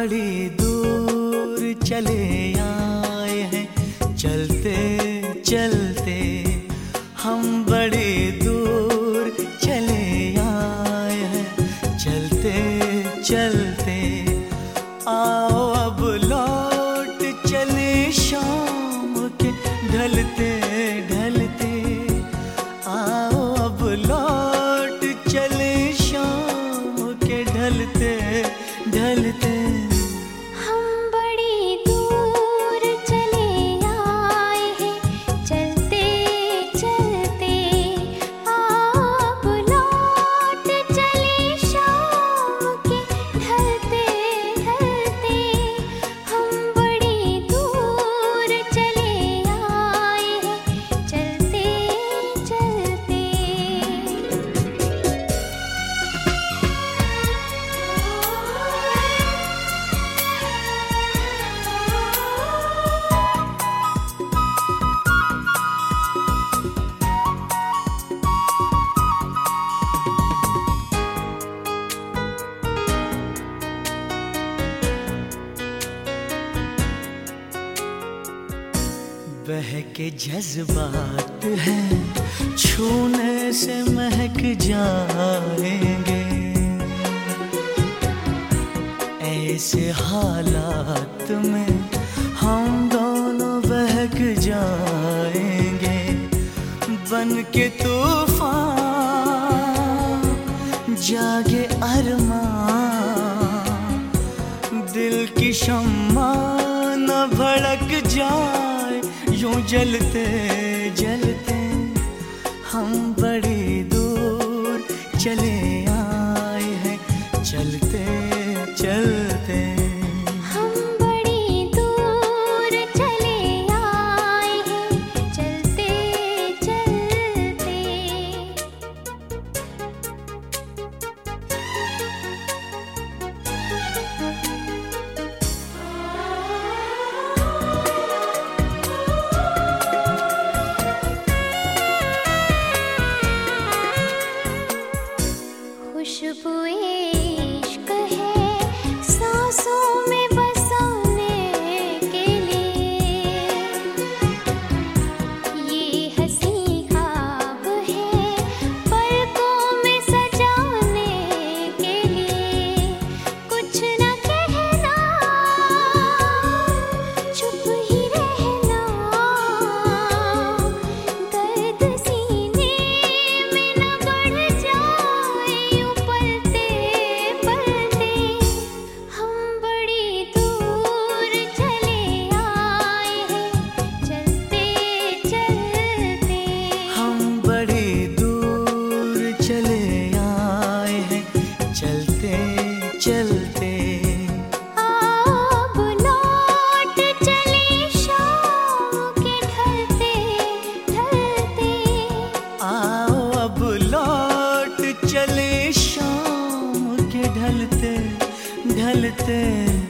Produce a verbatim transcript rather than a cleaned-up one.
बड़ी दूर चले आए हैं, चलते चलते हम बड़ी दूर चले आए हैं, चलते चलते आओ अब लौट चले शाम के ढलते ढलते, आओ अब लौट चले शाम के ढलते ढलते। हम बड़ी दूर चले आए हैं, चलते चलते आप लौट चले शाम के ढलते ढलते। हम बड़ी दूर चले आए हैं, चलते चलते। बहके जज्बात हैं, छूने से महक जाएंगे, ऐसे हालात में हम दोनों बहक जाएंगे। बन के तूफान जागे अरमान, दिल की शम्मा न भड़क जाए, यूं जलते जलते हम बड़ी दूर चले आए हैं, चलते चलते। हम बड़ी दूर चले आए हैं, चलते चलते। खुशबुए इश्क है सांसों में बसाने के लिए, ये हंसी ख्वाब है पलकों में सजाने के लिए। कुछ न कहना, चुप ही रहना, दर्द सीने में न बढ़ जाए यूं पलते पलते। हम बड़ी दूर चले आए हैं, चलते चलते। हम बड़ी दूर चले आए हैं, चलते चलते। आप लौट चले शाम के ढलते ढलते। आओ अब लौट चले शाम के ढलते ढलते।